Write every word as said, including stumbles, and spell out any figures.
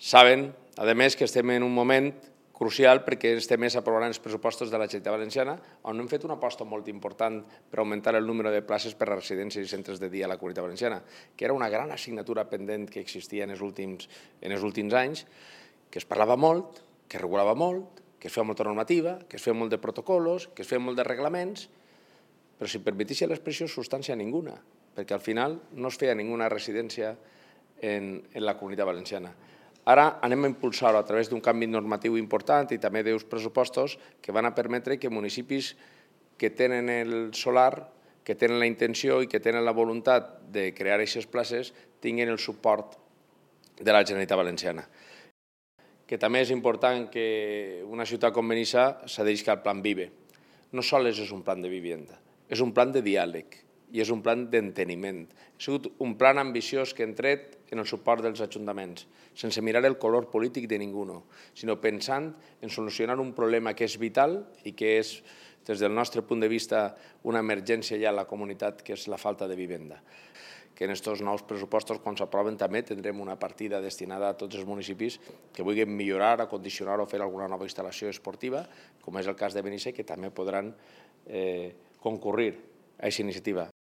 Saben, a més, que estem en un moment crucial perquè este mes s'aprovaran els pressupostos de la Generalitat Valenciana, on hem fet una aposta molt important per augmentar el número de places per a residències i centres de dia a la Comunitat Valenciana, que era una gran assignatura pendent que existia en els últims, en els últims anys, que es parlava molt, que es regulava molt, que es feia molta normativa, que es feia molt de protocols, que es feia molt de reglaments, però si permeteixi l'expressió, substància ninguna, perquè al final no es feia ninguna residència en, en la Comunitat Valenciana. Ara anem a impulsar-ho a través d'un canvi normatiu important i també d'uns pressupostos que van a permetre que municipis que tenen el solar, que tenen la intenció i que tenen la voluntat de crear aquestes places tinguin el suport de la Generalitat Valenciana. Que també és important que una ciutat com Benissa s'adhereixi al Plan Vive. No sols és un plan de vivenda, és un plan de diàleg i és un plan d'enteniment. Ha sigut un plan ambiciós que hem tret en el suport dels ajuntaments, sense mirar el color polític de ningú, sinó pensant en solucionar un problema que és vital i que és, des del nostre punt de vista, una emergència ja a la comunitat, que és la falta de vivenda. Que en aquests nous pressupostos, quan s'aproven, també tindrem una partida destinada a tots els municipis que vulguin millorar, acondicionar o fer alguna nova instal·lació esportiva, com és el cas de Benissa, que també podran concurrir a aquesta iniciativa.